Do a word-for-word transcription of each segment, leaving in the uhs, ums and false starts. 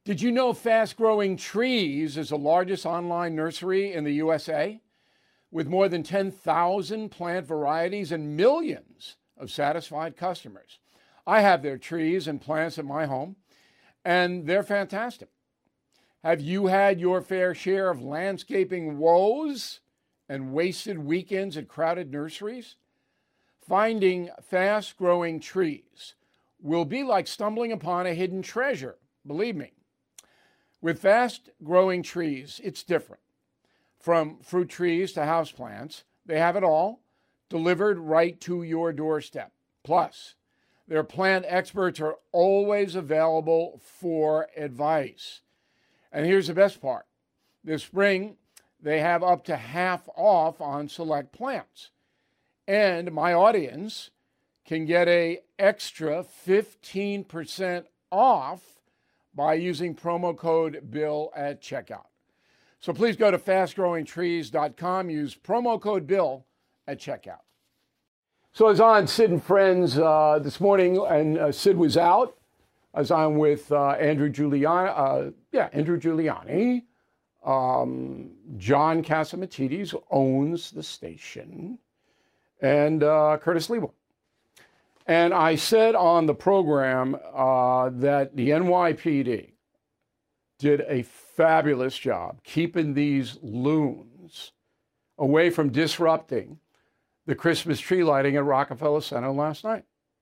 Did you know Fast Growing Trees is the largest online nursery in the U S A? With more than ten thousand plant varieties and millions of satisfied customers. I have their trees and plants at my home, and they're fantastic. Have you had your fair share of landscaping woes and wasted weekends at crowded nurseries? Finding Fast Growing Trees will be like stumbling upon a hidden treasure, believe me. With Fast Growing Trees, it's different. From fruit trees to houseplants, they have it all delivered right to your doorstep. Plus, their plant experts are always available for advice. And here's the best part. This spring, they have up to half off on select plants. And my audience can get an extra fifteen percent off by using promo code BILL at checkout. So please go to fast growing trees dot com, use promo code BILL at checkout. So I was on Sid and Friends uh, this morning, and uh, Sid was out. I was on with uh, Andrew Giuliani, uh, yeah, Andrew Giuliani, um, John Catsimatidis, who owns the station, and uh, Curtis Lewa. And I said on the program uh, that the N Y P D did a fabulous job keeping these loons away from disrupting the Christmas tree lighting at Rockefeller Center last night.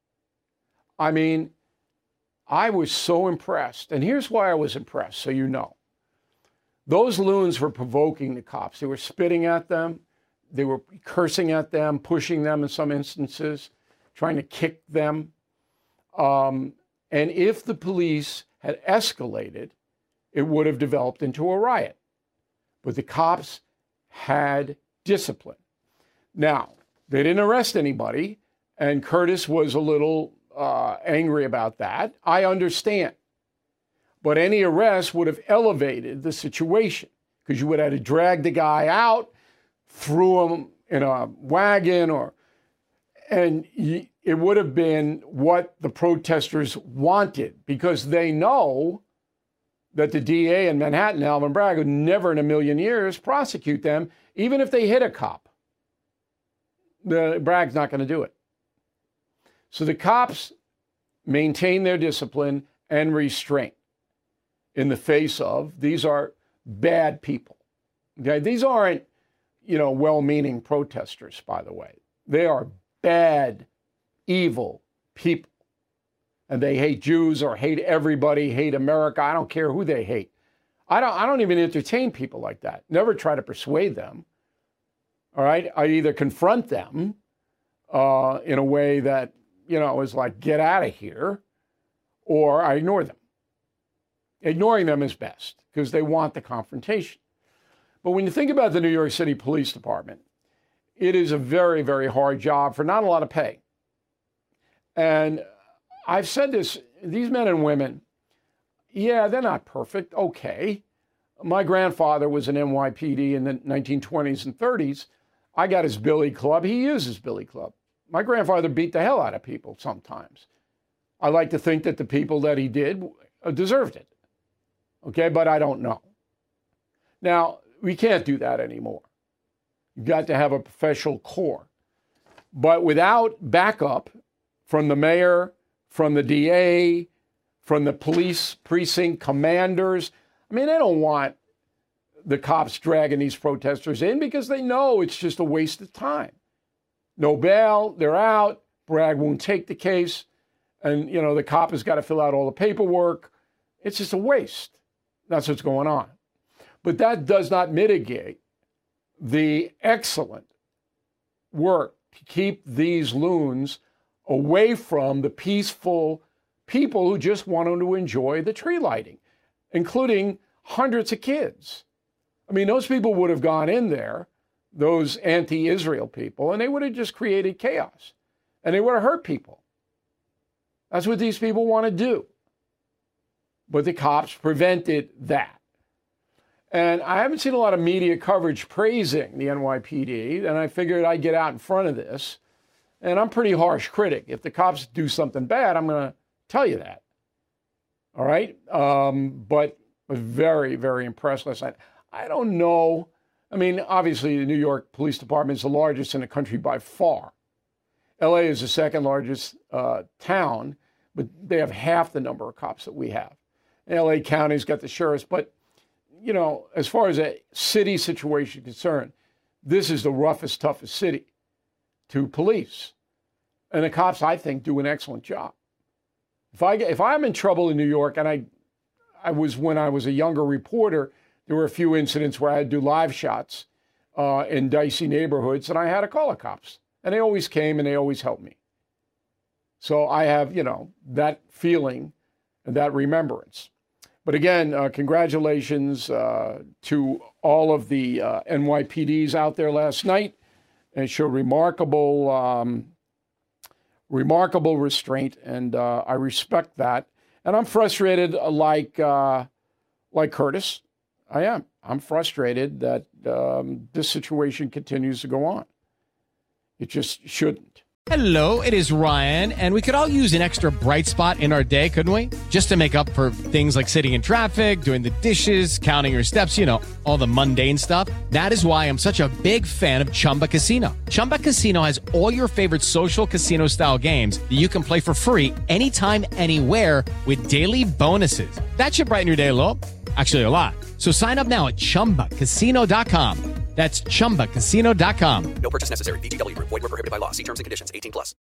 I mean, I was so impressed. And here's why I was impressed, so you know. Those loons were provoking the cops. They were spitting at them. They were cursing at them, pushing them in some instances, trying to kick them. Um, and if the police had escalated, it would have developed into a riot. But the cops had discipline. Now, they didn't arrest anybody, and Curtis was a little uh, angry about that. I understand. But any arrest would have elevated the situation, because you would have had to drag the guy out, threw him in a wagon, or and it would have been what the protesters wanted, because they know that the D A in Manhattan, Alvin Bragg, would never in a million years prosecute them, even if they hit a cop. The Bragg's not going to do it. So the cops maintain their discipline and restraint in the face of, these are bad people. Okay? These aren't, you know, well-meaning protesters, by the way. They are bad, evil people. And they hate Jews or hate everybody, hate America. I don't care who they hate. I don't, I don't even entertain people like that. Never try to persuade them. All right? I either confront them uh, in a way that, you know, is like, get out of here, or I ignore them. Ignoring them is best, because they want the confrontation. But when you think about the New York City Police Department, it is a very, very hard job for not a lot of pay. And I've said this, these men and women, yeah, they're not perfect. Okay. My grandfather was an N Y P D in the nineteen twenties and thirties. I got his billy club. He used his billy club. My grandfather beat the hell out of people sometimes. I like to think that the people that he did deserved it. Okay, but I don't know. Now, we can't do that anymore. You've got to have a professional corps. But without backup from the mayor, from the D A, from the police precinct commanders, I mean, they don't want the cops dragging these protesters in, because they know it's just a waste of time. No bail, they're out, Bragg won't take the case, and, you know, the cop has got to fill out all the paperwork. It's just a waste. That's what's going on. But that does not mitigate the excellent work to keep these loons away from the peaceful people who just wanted to enjoy the tree lighting, including hundreds of kids. I mean, those people would have gone in there, those anti-Israel people, and they would have just created chaos. And they would have hurt people. That's what these people want to do. But the cops prevented that. And I haven't seen a lot of media coverage praising the N Y P D, and I figured I'd get out in front of this. And I'm a pretty harsh critic. If the cops do something bad, I'm going to tell you that. All right. Um, but was very, very impressed last night. I don't know. I mean, obviously, the New York Police Department is the largest in the country by far. L A is the second largest uh, town, but they have half the number of cops that we have. L A County's got the sheriffs, but, you know, as far as a city situation concerned, this is the roughest, toughest city to police. And the cops, I think, do an excellent job. If I if I'm in trouble in New York, and I, I was when I was a younger reporter, there were a few incidents where I had to do live shots uh, in dicey neighborhoods, and I had to call the cops. And they always came and they always helped me. So I have, you know, that feeling and that remembrance. But again, uh, congratulations uh, to all of the uh, N Y P Ds out there last night. It showed remarkable, um, remarkable restraint, and uh, I respect that. And I'm frustrated, like uh, like Curtis. I am. I'm frustrated that um, this situation continues to go on. It just shouldn't. Hello, it is Ryan, and we could all use an extra bright spot in our day, couldn't we? Just to make up for things like sitting in traffic, doing the dishes, counting your steps, you know, all the mundane stuff. That is why I'm such a big fan of Chumba Casino. Chumba Casino has all your favorite social casino-style games that you can play for free anytime, anywhere with daily bonuses. That should brighten your day a little. Actually, a lot. So sign up now at chumba casino dot com. That's chumba casino dot com. No purchase necessary. V G W Group. Void where prohibited by law. See terms and conditions. eighteen plus.